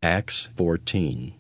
Acts 14.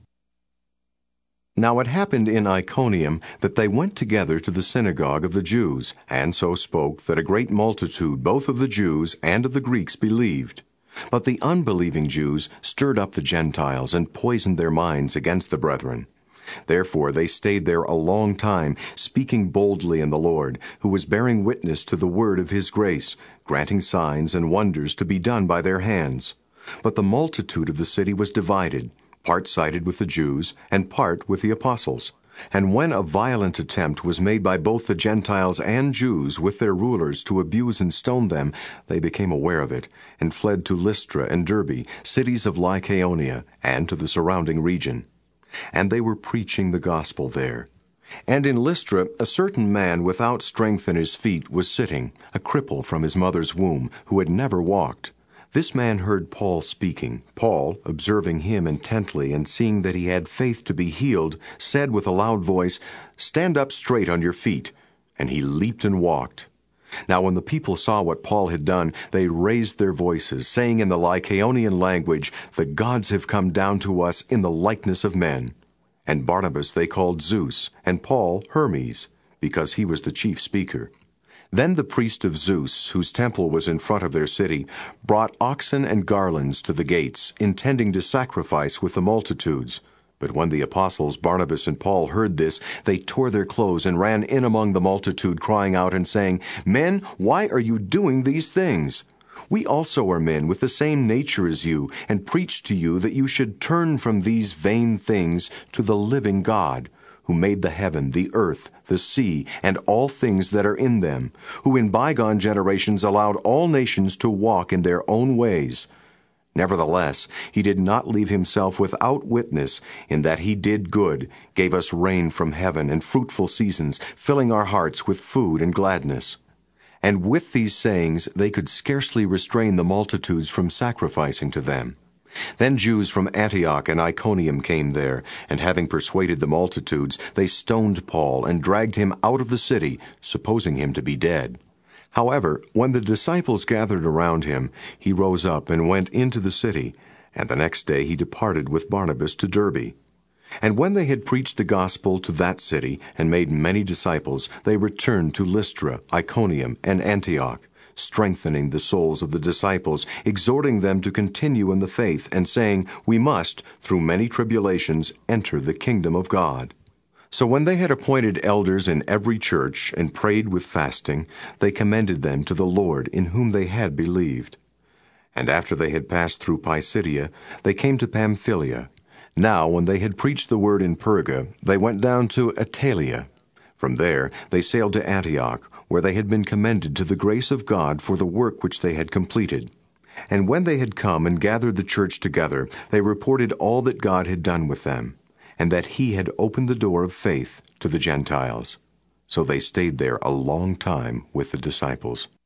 Now it happened in Iconium that they went together to the synagogue of the Jews, and so spoke that a great multitude both of the Jews and of the Greeks believed. But the unbelieving Jews stirred up the Gentiles and poisoned their minds against the brethren. Therefore they stayed there a long time, speaking boldly in the Lord, who was bearing witness to the word of his grace, granting signs and wonders to be done by their hands. But the multitude of the city was divided, part sided with the Jews, and part with the apostles. And when a violent attempt was made by both the Gentiles and Jews with their rulers to abuse and stone them, they became aware of it, and fled to Lystra and Derbe, cities of Lycaonia, and to the surrounding region. And they were preaching the gospel there. And in Lystra a certain man without strength in his feet was sitting, a cripple from his mother's womb, who had never walked. This man heard Paul speaking. Paul, observing him intently and seeing that he had faith to be healed, said with a loud voice, "Stand up straight on your feet." And he leaped and walked. Now when the people saw what Paul had done, they raised their voices, saying in the Lycaonian language, "The gods have come down to us in the likeness of men." And Barnabas they called Zeus, and Paul Hermes, because he was the chief speaker. Then the priest of Zeus, whose temple was in front of their city, brought oxen and garlands to the gates, intending to sacrifice with the multitudes. But when the apostles Barnabas and Paul heard this, they tore their clothes and ran in among the multitude, crying out and saying, "Men, why are you doing these things? We also are men with the same nature as you, and preach to you that you should turn from these vain things to the living God, who made the heaven, the earth, the sea, and all things that are in them, who in bygone generations allowed all nations to walk in their own ways. Nevertheless, he did not leave himself without witness, in that he did good, gave us rain from heaven and fruitful seasons, filling our hearts with food and gladness." And with these sayings they could scarcely restrain the multitudes from sacrificing to them. Then Jews from Antioch and Iconium came there, and having persuaded the multitudes, they stoned Paul and dragged him out of the city, supposing him to be dead. However, when the disciples gathered around him, he rose up and went into the city, and the next day he departed with Barnabas to Derbe. And when they had preached the gospel to that city and made many disciples, they returned to Lystra, Iconium, and Antioch, strengthening the souls of the disciples, exhorting them to continue in the faith, and saying, "We must, through many tribulations, enter the kingdom of God." So when they had appointed elders in every church, and prayed with fasting, they commended them to the Lord, in whom they had believed. And after they had passed through Pisidia, they came to Pamphylia. Now when they had preached the word in Perga, they went down to Attalia. From there they sailed to Antioch, where they had been commended to the grace of God for the work which they had completed. And when they had come and gathered the church together, they reported all that God had done with them, and that he had opened the door of faith to the Gentiles. So they stayed there a long time with the disciples.